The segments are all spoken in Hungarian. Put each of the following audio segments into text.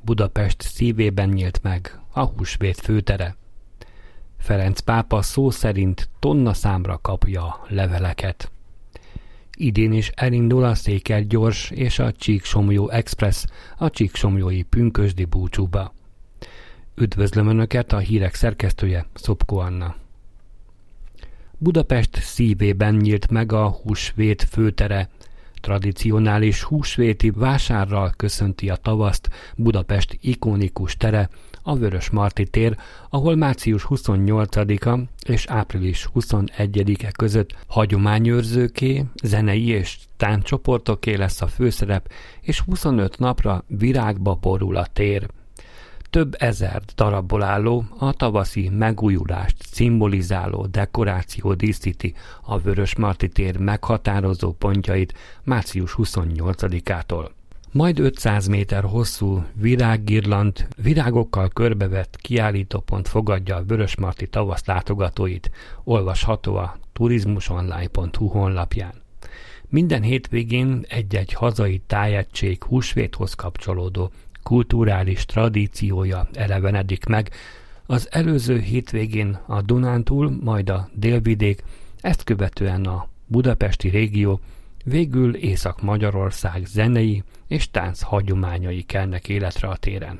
Budapest szívében nyílt meg a húsvét főtere. Ferenc pápa szó szerint tonna számra kapja a leveleket. Idén is elindul a Székelygyors és a Csíksomlyó Express a csíksomlyói pünkösdi búcsúba. Üdvözlöm Önöket, a hírek szerkesztője, Szopko Anna. Budapest szívében nyílt meg a húsvét főtere. Tradicionális húsvéti vásárral köszönti a tavaszt Budapest ikonikus tere, a Vörösmarty tér, ahol március 28-a és április 21-e között hagyományőrzőké, zenei és táncsoportoké lesz a főszerep, és 25 napra virágba borul a tér. Több ezer darabból álló, a tavaszi megújulást szimbolizáló dekoráció díszíti a Vörösmarty tér meghatározó pontjait március 28-ától. Majd 500 méter hosszú virággirland, virágokkal körbevett kiállítópont fogadja a Vörösmarty tavasz látogatóit, olvasható a turizmusonline.hu honlapján. Minden hétvégén egy-egy hazai tájegység húsvéthoz kapcsolódó kulturális tradíciója elevenedik meg. Az előző hétvégén a Dunántúl, majd a Délvidék, ezt követően a budapesti régió, végül Észak-Magyarország zenei és tánc hagyományai kelnek életre a téren.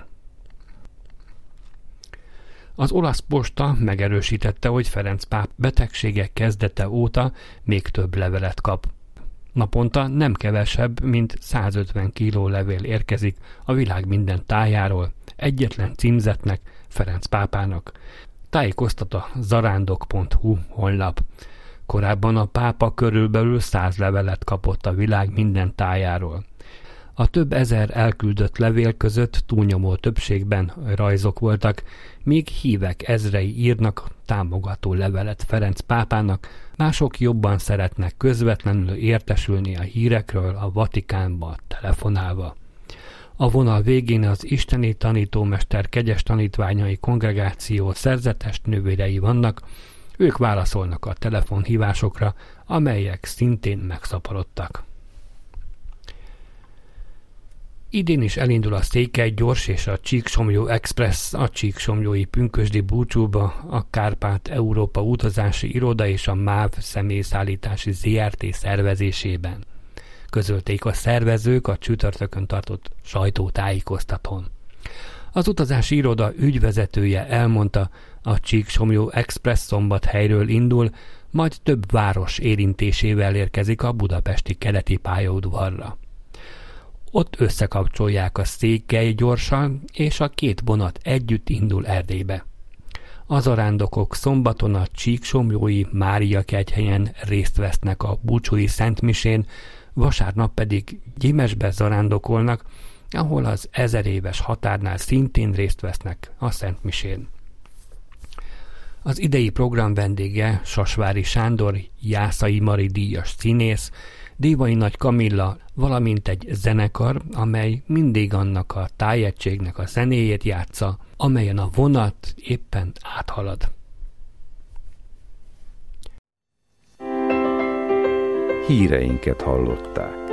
Az olasz posta megerősítette, hogy Ferenc páp betegsége kezdete óta még több levelet kap. Naponta nem kevesebb, mint 150 kiló levél érkezik a világ minden tájáról, egyetlen címzetnek, Ferenc pápának. Tájékoztat a zarándok.hu honlap. Korábban a pápa körülbelül 100 levelet kapott a világ minden tájáról. A több ezer elküldött levél között túlnyomó többségben rajzok voltak, míg hívek ezrei írnak támogató levelet Ferenc pápának, mások jobban szeretnek közvetlenül értesülni a hírekről a Vatikánba telefonálva. A vonal végén az isteni tanítómester kegyes tanítványai kongregáció szerzetes nővérei vannak, ők válaszolnak a telefonhívásokra, amelyek szintén megszaporodtak. Idén is elindul a Székelygyors és a Csíksomlyó Express a csíksomlyói pünkösdi búcsúba, a Kárpát-Európa utazási iroda és a MÁV személyszállítási ZRT szervezésében. Közölték a szervezők a csütörtökön tartott sajtótájékoztatón. Az utazási iroda ügyvezetője elmondta, a Csíksomlyó Express Szombathelyről indul, majd több város érintésével érkezik a budapesti keleti pályaudvarra. Ott összekapcsolják a Székelygyorssal, és a két vonat együtt indul Erdélybe. A zarándokok szombaton a csíksomlyói Máriakegyhelyen részt vesznek a búcsúi szentmisén, vasárnap pedig Gyimesbe zarándokolnak, ahol az 1000 éves határnál szintén részt vesznek a szentmisén. Az idei program vendége Sasvári Sándor, Jászai Mari díjas színész, Dévai Nagy Kamilla, valamint egy zenekar, amely mindig annak a tájegységnek a zenéjét játsza, amelyen a vonat éppen áthalad. Híreinket hallották.